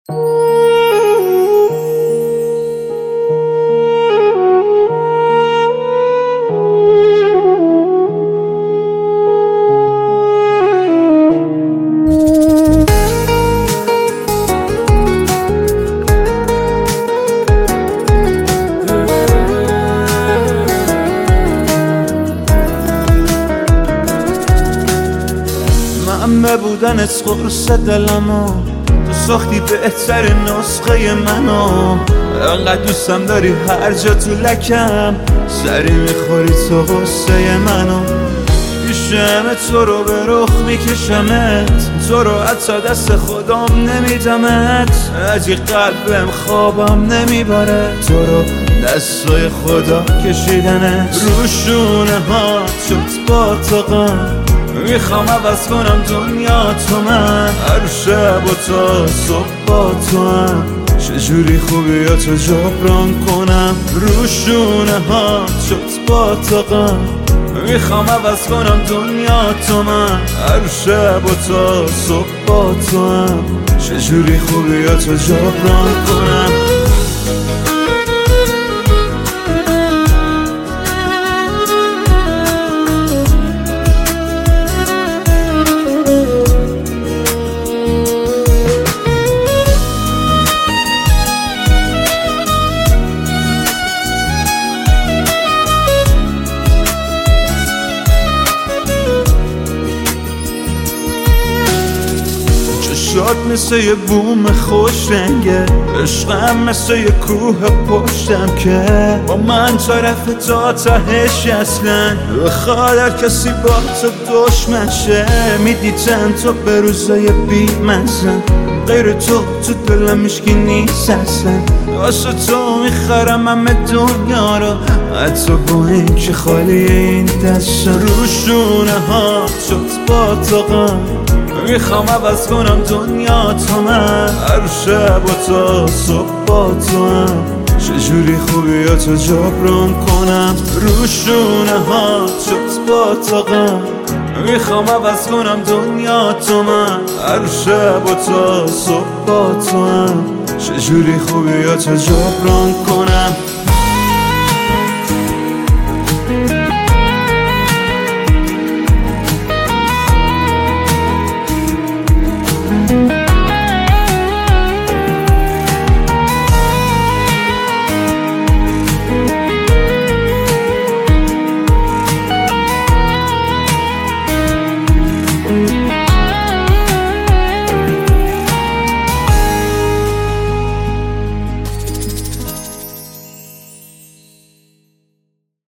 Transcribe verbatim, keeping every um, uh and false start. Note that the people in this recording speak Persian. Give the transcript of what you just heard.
من بودن از قرص دلمو تو ساختی بهتر نسخه منو. انقدر دوستم داری هر جا تو لکم سری میخوری تو غصه منو. پیشم تو رو به رخ میکشمت، تو رو حتی دست خودم نمیدمت. اگه قلبم خوابم نمیبره تو رو دستای خدا کشیدنت. روشونه ها شد با تو غم، میخوام عوض کنم دنیا تو من. هر شب و تا صبح با تو هم چجوری خوبی یا تو جبران کنم. روشونه ها شد با تو غم، میخوام عوض کنم دنیا تو من. هر شب و تا صبح با تو هم چجوری خوبی یا تو جبران کنم. شاد مثل یه بوم خوش رنگه، عشقم مثل یه کوه پشتم که با من طرف تا تهش اصلا بخواد هر کسی با تو دشمن شه. میدیدن تو به روزای بی منزن، غیر تو تو دلم هیچکی نیست اصلا. واسه تو میخرم همه دنیا رو حتی با این که خالی این دست. روشونه ها شد با تو غم، میخوام عوض کنم دنیا تو من. هر شب و تا صبح با تو هم چجوری خوبی یا تو جبران کنم. روشونه ها شد با تو غم، میخوام عوض کنم دنیا تو من. هر شب و تا صبح با تو هم چجوری خوبی یا تو جبران کنم.